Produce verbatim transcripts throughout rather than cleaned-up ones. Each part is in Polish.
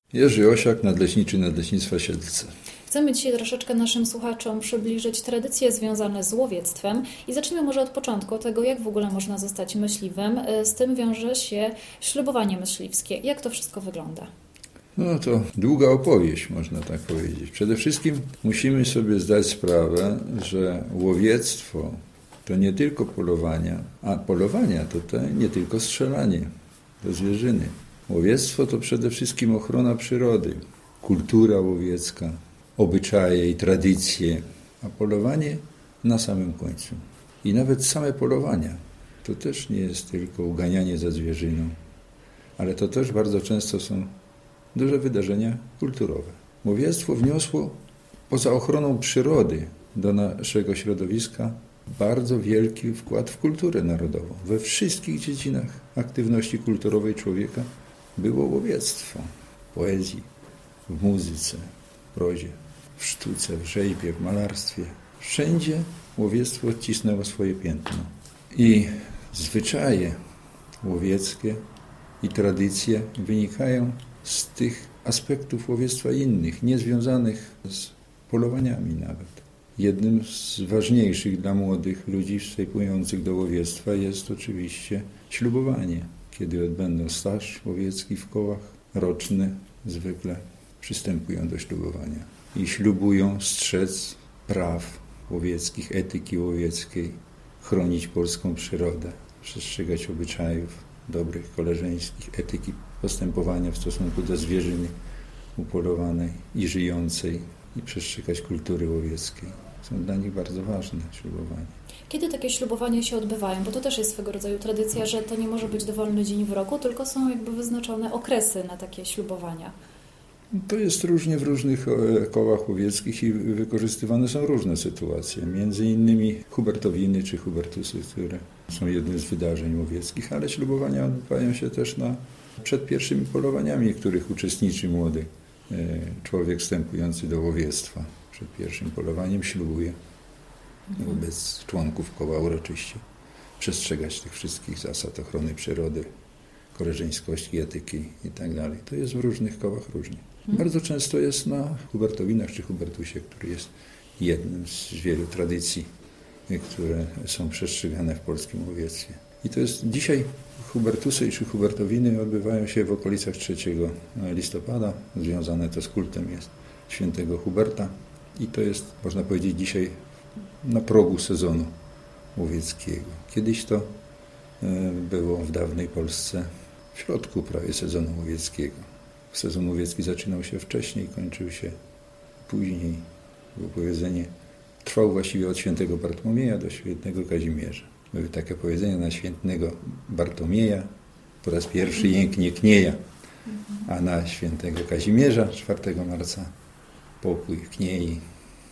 Jerzy Osiak, nadleśniczy Nadleśnictwa Siedlce. Chcemy dzisiaj troszeczkę naszym słuchaczom przybliżyć tradycje związane z łowiectwem i zacznijmy może od początku, od tego, jak w ogóle można zostać myśliwym. Z tym wiąże się ślubowanie myśliwskie. Jak to wszystko wygląda? No to długa opowieść, można tak powiedzieć. Przede wszystkim musimy sobie zdać sprawę, że łowiectwo to nie tylko polowania, a polowania to te nie tylko strzelanie do zwierzyny. Łowiectwo to przede wszystkim ochrona przyrody, kultura łowiecka, obyczaje i tradycje, a polowanie na samym końcu. I nawet same polowania to też nie jest tylko uganianie za zwierzyną, ale to też bardzo często są duże wydarzenia kulturowe. Łowiectwo wniosło poza ochroną przyrody do naszego środowiska bardzo wielki wkład w kulturę narodową. We wszystkich dziedzinach aktywności kulturowej człowieka było łowiectwo. W poezji, w muzyce, w prozie, w sztuce, w rzeźbie, w malarstwie. Wszędzie łowiectwo odcisnęło swoje piętno. I zwyczaje łowieckie i tradycje wynikają z tych aspektów łowiectwa innych, niezwiązanych z polowaniami nawet. Jednym z ważniejszych dla młodych ludzi wstępujących do łowiectwa jest oczywiście ślubowanie. Kiedy odbędą staż łowiecki w kołach roczny, zwykle przystępują do ślubowania i ślubują strzec praw łowieckich, etyki łowieckiej, chronić polską przyrodę, przestrzegać obyczajów dobrych, koleżeńskich, etyki postępowania w stosunku do zwierzyny upolowanej i żyjącej i przestrzegać kultury łowieckiej. Są dla nich bardzo ważne ślubowania. Kiedy takie ślubowania się odbywają? Bo to też jest swego rodzaju tradycja, że to nie może być dowolny dzień w roku, tylko są jakby wyznaczone okresy na takie ślubowania. To jest różnie w różnych kołach łowieckich i wykorzystywane są różne sytuacje. Między innymi hubertowiny czy hubertusy, które są jednym z wydarzeń łowieckich, ale ślubowania odbywają się też na, przed pierwszymi polowaniami, w których uczestniczy młody człowiek wstępujący do łowiectwa. Przed pierwszym polowaniem ślubuje wobec członków koła uroczyście przestrzegać tych wszystkich zasad ochrony przyrody, koleżeńskości, etyki i tak dalej. To jest w różnych kołach różnie. Bardzo często jest na hubertowinach czy hubertusie, który jest jednym z wielu tradycji, które są przestrzegane w polskim łowiectwie. I to jest dzisiaj hubertusy czy hubertowiny odbywają się w okolicach trzeciego listopada. Związane to z kultem jest świętego Huberta i to jest, można powiedzieć, dzisiaj na progu sezonu łowieckiego. Kiedyś to było w dawnej Polsce w środku prawie sezonu łowieckiego. Sezon łowiecki zaczynał się wcześniej, kończył się później. Było powiedzenie, trwał właściwie od świętego Bartłomieja do świętego Kazimierza. Były takie powiedzenia na świętego Bartłomieja po raz pierwszy jęknie knieja, a na świętego Kazimierza czwartego marca pokój kniei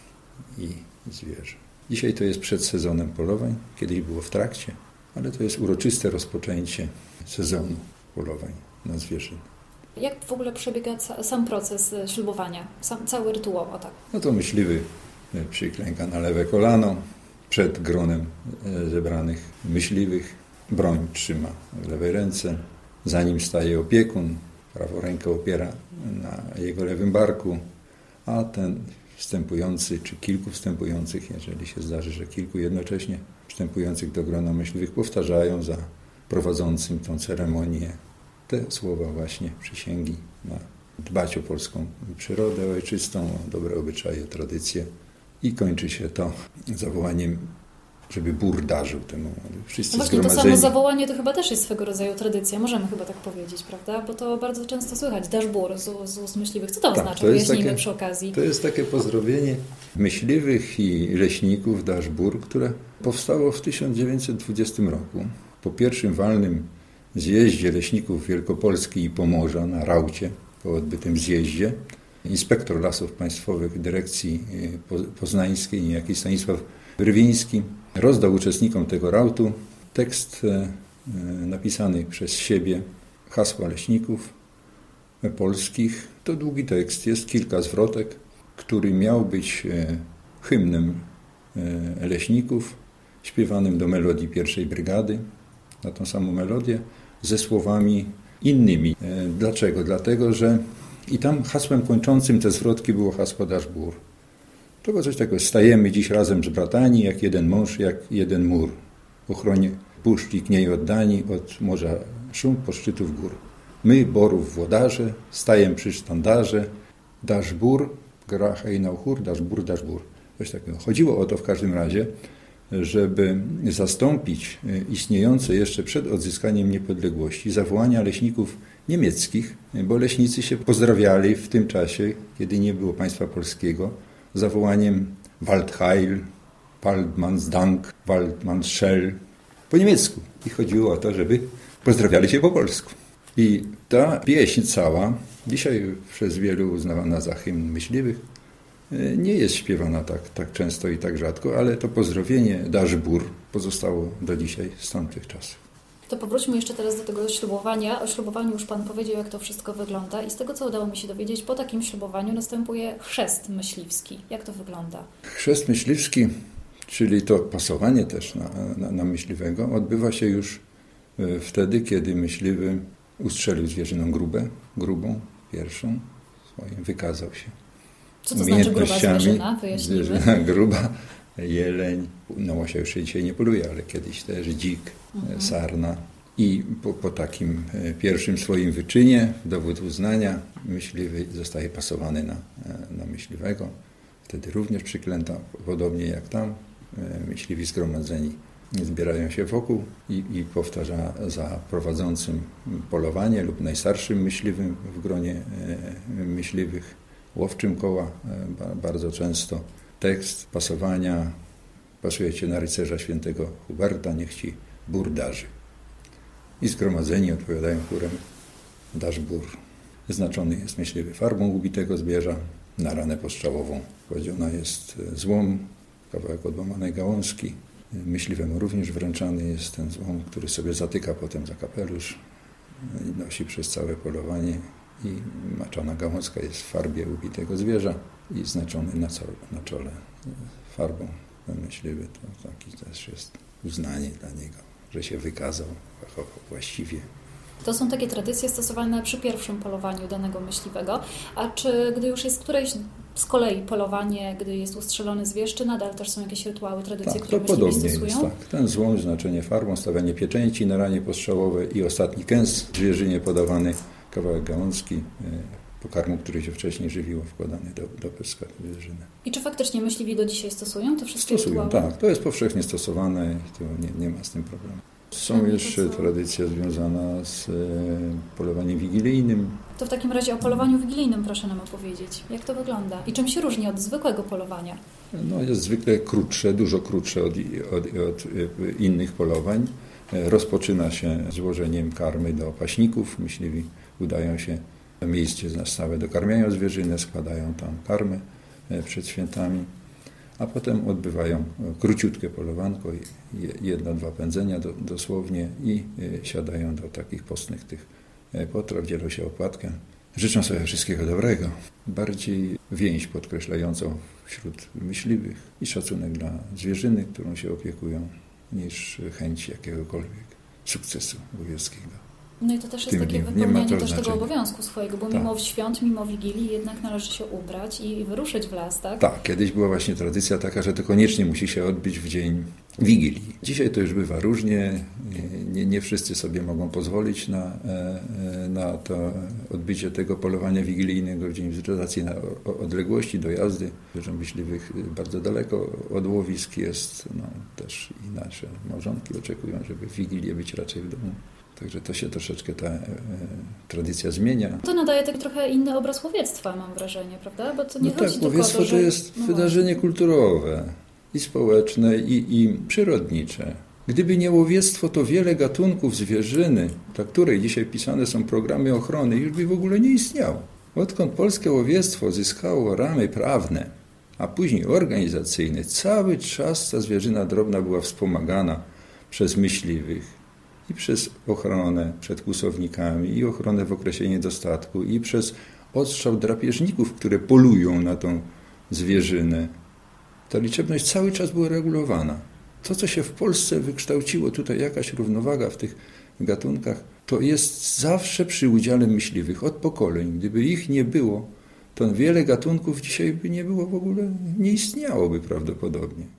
i zwierzę. Dzisiaj to jest przed sezonem polowań, kiedyś było w trakcie, ale to jest uroczyste rozpoczęcie sezonu polowań na zwierzyny. Jak w ogóle przebiega sam proces ślubowania, sam, cały rytuał? O tak. No to myśliwy przyklęka na lewe kolano przed gronem zebranych myśliwych. Broń trzyma w lewej ręce, za nim staje opiekun, prawą rękę opiera na jego lewym barku, a ten wstępujący, czy kilku wstępujących, jeżeli się zdarzy, że kilku jednocześnie wstępujących do grona myśliwych powtarzają za prowadzącym tą ceremonię te słowa właśnie przysięgi na dbać o polską przyrodę ojczystą, o dobre obyczaje, tradycje i kończy się to zawołaniem, żeby bór darzył temu. Wszyscy no właśnie, zgromadzeni. To samo zawołanie to chyba też jest swego rodzaju tradycja, możemy chyba tak powiedzieć, prawda? Bo to bardzo często słychać, dasz bór z, z ust myśliwych. Co to tak, oznacza? Wyjaśnijmy przy okazji. To jest takie pozdrowienie myśliwych i leśników dasz bór, które powstało w tysiąc dziewięćset dwudziestym roku. Po pierwszym walnym zjeździe leśników Wielkopolski i Pomorza na Raucie, po odbytym zjeździe, inspektor Lasów Państwowych Dyrekcji Poznańskiej, niejaki Stanisław Brwiński, rozdał uczestnikom tego rautu tekst napisany przez siebie, hasła leśników polskich. To długi tekst, jest kilka zwrotek, który miał być hymnem leśników, śpiewanym do melodii pierwszej brygady, na tą samą melodię, ze słowami innymi. Dlaczego? Dlatego, że I tam hasłem kończącym te zwrotki było hasło Dasz Bór. To było coś takiego, stajemy dziś razem z bratani, jak jeden mąż, jak jeden mur. W ochronie puszczy k niej oddani, od morza szum, po szczytów gór. My, borów włodarze, stajem przy sztandarze, Dasz Bór, gra hejnał chór, Dasz Bór, Dasz Bór. Coś takiego. Chodziło o to w każdym razie, żeby zastąpić istniejące jeszcze przed odzyskaniem niepodległości zawołania leśników niemieckich, bo leśnicy się pozdrawiali w tym czasie, kiedy nie było państwa polskiego, zawołaniem Waldheil, Waldmannsdank, Waldmannsschell po niemiecku. I chodziło o to, żeby pozdrawiali się po polsku. I ta pieśń cała, dzisiaj przez wielu uznawana za hymn myśliwych, nie jest śpiewana tak, tak często i tak rzadko, ale to pozdrowienie Dasz Bór pozostało do dzisiaj z tamtych czasów. To powróćmy jeszcze teraz do tego ślubowania. O ślubowaniu już Pan powiedział, jak to wszystko wygląda i z tego, co udało mi się dowiedzieć, po takim ślubowaniu następuje chrzest myśliwski. Jak to wygląda? Chrzest myśliwski, czyli to pasowanie też na, na, na myśliwego, odbywa się już wtedy, kiedy myśliwy ustrzelił zwierzynę grubę, grubą, pierwszą, swoim, wykazał się. Co to znaczy gruba zwierzyna? Wyjaśnijmy. Zwierzyna gruba, jeleń, no łasia już się dzisiaj nie poluje, ale kiedyś też dzik, mhm. sarna. I po, po takim pierwszym swoim wyczynie, dowód uznania, myśliwy zostaje pasowany na, na myśliwego. Wtedy również przyklęta, podobnie jak tam, myśliwi zgromadzeni zbierają się wokół i, i powtarza za prowadzącym polowanie lub najstarszym myśliwym w gronie myśliwych, łowczym koła bardzo często tekst pasowania: pasujecie na rycerza świętego Huberta, niech ci bór darzy. I zgromadzeni odpowiadają chórem: Dasz bór. Znaczony jest myśliwy farbą ubitego zwierza, na ranę postrzałową kładziona jest złom, kawałek odłamanej gałązki. Myśliwemu również wręczany jest ten złom, który sobie zatyka potem za kapelusz i nosi przez całe polowanie. I maczana gałązka jest w farbie ubitego zwierza i znaczony na, co, na czole farbą. Ten myśliwy to taki też jest uznanie dla niego, że się wykazał właściwie. To są takie tradycje stosowane przy pierwszym polowaniu danego myśliwego, a czy gdy już jest któreś z kolei polowanie, gdy jest ustrzelony zwierz, czy nadal też są jakieś rytuały, tradycje, tak, które to myśliwi podobnie stosują? jest, tak. Ten złom, znaczenie farbą, stawianie pieczęci na ranie postrzałowe i ostatni kęs zwierzynie podawany, kawałek gałązki, pokarmu, który się wcześniej żywiło, wkładany do, do pyska zwierzyny. I czy faktycznie myśliwi do dzisiaj stosują te wszystkie Stosują, rytuały? tak. To jest powszechnie stosowane i to nie, nie ma z tym problemu. Są jeszcze tradycje związane z e, polowaniem wigilijnym. To w takim razie o polowaniu wigilijnym proszę nam opowiedzieć. Jak to wygląda? I czym się różni od zwykłego polowania? No, jest zwykle krótsze, dużo krótsze od, od, od innych polowań. Rozpoczyna się złożeniem karmy do paśników. Myśliwi udają się na miejsce na stałe, dokarmiają zwierzynę, składają tam karmę przed świętami, a potem odbywają króciutkie polowanko, jedno, dwa pędzenia do, dosłownie i siadają do takich postnych tych potraw, dzielą się opłatkiem. Życzą sobie wszystkiego dobrego. Bardziej więź podkreślającą wśród myśliwych i szacunek dla zwierzyny, którą się opiekują, niż chęć jakiegokolwiek sukcesu łowieckiego. No i to też jest takie wypełnianie też tego obowiązku swojego, bo tak. Mimo świąt, mimo Wigilii jednak należy się ubrać i wyruszyć w las, tak? Tak, kiedyś była właśnie tradycja taka, że to koniecznie musi się odbyć w dzień Wigilii. Dzisiaj to już bywa różnie, nie, nie wszyscy sobie mogą pozwolić na, na to odbycie tego polowania wigilijnego w dzień z racji na odległości dojazdy. Że myśliwych bardzo daleko od łowisk jest, no, też i nasze małżonki oczekują, żeby w Wigilię być raczej w domu. Także to się troszeczkę ta e, tradycja zmienia. To nadaje tak trochę inny obraz łowiectwa, mam wrażenie, prawda? Bo to nie no chodzi tak, tylko łowiectwo o to, że... to jest no wydarzenie właśnie. kulturowe i społeczne, i, i przyrodnicze. Gdyby nie łowiectwo, to wiele gatunków zwierzyny, dla której dzisiaj pisane są programy ochrony, już by w ogóle nie istniało. Odkąd polskie łowiectwo zyskało ramy prawne, a później organizacyjne, cały czas ta zwierzyna drobna była wspomagana przez myśliwych. I przez ochronę przed kłusownikami, i ochronę w okresie niedostatku, i przez odstrzał drapieżników, które polują na tą zwierzynę. Ta liczebność cały czas była regulowana. To, co się w Polsce wykształciło, tutaj jakaś równowaga w tych gatunkach, to jest zawsze przy udziale myśliwych od pokoleń. Gdyby ich nie było, to wiele gatunków dzisiaj by nie było w ogóle, nie istniałoby prawdopodobnie.